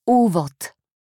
Úvod.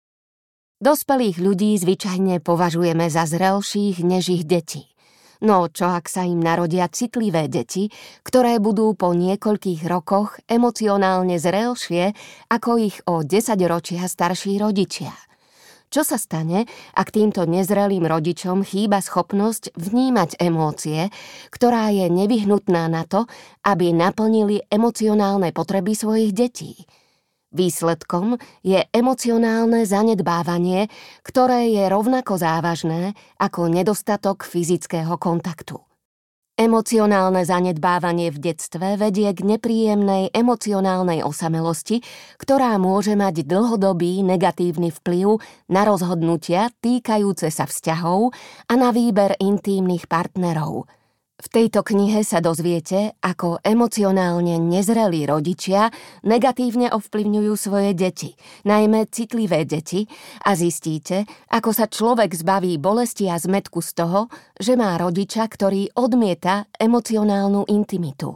Dospelých ľudí zvyčajne považujeme za zrelších než ich deti. No čo ak sa im narodia citlivé deti, ktoré budú po niekoľkých rokoch emocionálne zrelšie ako ich o 10 ročia starší rodičia? Čo sa stane, ak týmto nezrelým rodičom chýba schopnosť vnímať emócie, ktorá je nevyhnutná na to, aby naplnili emocionálne potreby svojich detí? Výsledkom je emocionálne zanedbávanie, ktoré je rovnako závažné ako nedostatok fyzického kontaktu. Emocionálne zanedbávanie v detstve vedie k nepríjemnej emocionálnej osamelosti, ktorá môže mať dlhodobý negatívny vplyv na rozhodnutia týkajúce sa vzťahov a na výber intímnych partnerov. V tejto knihe sa dozviete, ako emocionálne nezrelí rodičia negatívne ovplyvňujú svoje deti, najmä citlivé deti, a zistíte, ako sa človek zbaví bolesti a zmätku z toho, že má rodiča, ktorý odmieta emocionálnu intimitu.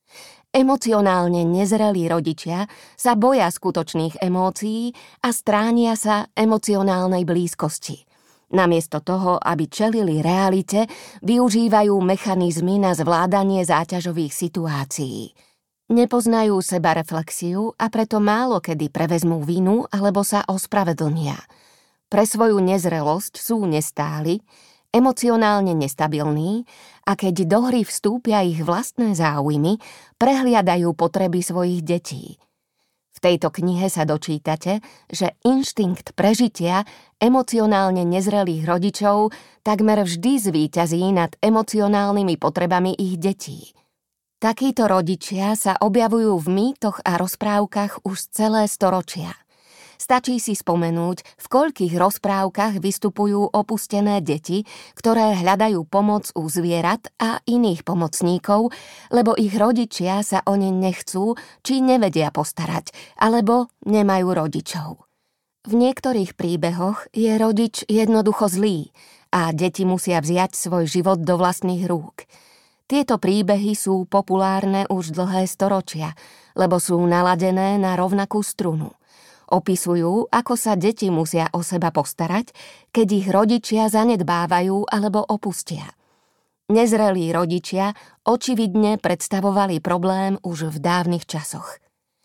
Emocionálne nezrelí rodičia sa boja skutočných emócií a stránia sa emocionálnej blízkosti. Namiesto toho, aby čelili realite, využívajú mechanizmy na zvládanie záťažových situácií. Nepoznajú sebareflexiu a preto málo kedy prevezmú vinu alebo sa ospravedlnia. Pre svoju nezrelosť sú nestáli, emocionálne nestabilní a keď do hry vstúpia ich vlastné záujmy, prehliadajú potreby svojich detí. V tejto knihe sa dočítate, že inštinkt prežitia emocionálne nezrelých rodičov takmer vždy zvíťazí nad emocionálnymi potrebami ich detí. Takíto rodičia sa objavujú v mýtoch a rozprávkach už celé storočia. Stačí si spomenúť, v koľkých rozprávkach vystupujú opustené deti, ktoré hľadajú pomoc u zvierat a iných pomocníkov, lebo ich rodičia sa o ne nechcú či nevedia postarať, alebo nemajú rodičov. V niektorých príbehoch je rodič jednoducho zlý a deti musia vziať svoj život do vlastných rúk. Tieto príbehy sú populárne už dlhé storočia, lebo sú naladené na rovnakú strunu. Opisujú, ako sa deti musia o seba postarať, keď ich rodičia zanedbávajú alebo opustia. Nezrelí rodičia očividne predstavovali problém už v dávnych časoch.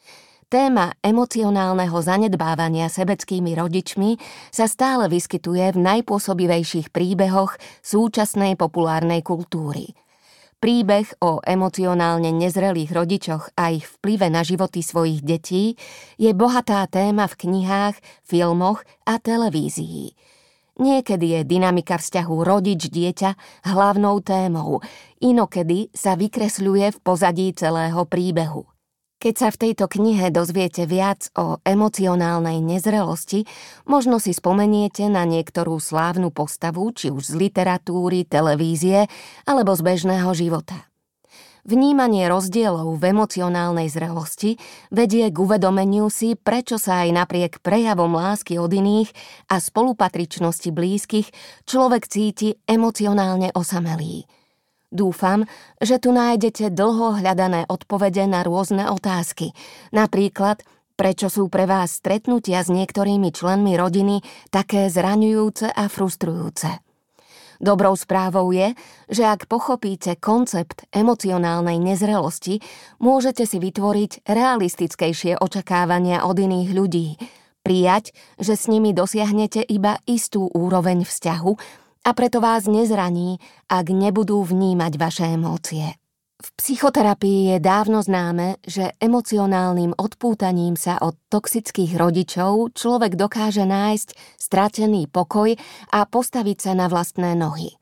Téma emocionálneho zanedbávania sebeckými rodičmi sa stále vyskytuje v najpôsobivejších príbehoch súčasnej populárnej kultúry. Príbeh o emocionálne nezrelých rodičoch a ich vplyve na životy svojich detí je bohatá téma v knihách, filmoch a televízii. Niekedy je dynamika vzťahu rodič-dieťa hlavnou témou, inokedy sa vykresľuje v pozadí celého príbehu. Keď sa v tejto knihe dozviete viac o emocionálnej nezrelosti, možno si spomeniete na niektorú slávnu postavu, či už z literatúry, televízie alebo z bežného života. Vnímanie rozdielov v emocionálnej zrelosti vedie k uvedomeniu si, prečo sa aj napriek prejavom lásky od iných a spolupatričnosti blízkych človek cíti emocionálne osamelý. Dúfam, že tu nájdete dlho hľadané odpovede na rôzne otázky. Napríklad, prečo sú pre vás stretnutia s niektorými členmi rodiny také zraňujúce a frustrujúce. Dobrou správou je, že ak pochopíte koncept emocionálnej nezrelosti, môžete si vytvoriť realistickejšie očakávania od iných ľudí, prijať, že s nimi dosiahnete iba istú úroveň vzťahu, a preto vás nezraní, ak nebudú vnímať vaše emócie. V psychoterapii je dávno známe, že emocionálnym odpútaním sa od toxických rodičov človek dokáže nájsť stratený pokoj a postaviť sa na vlastné nohy.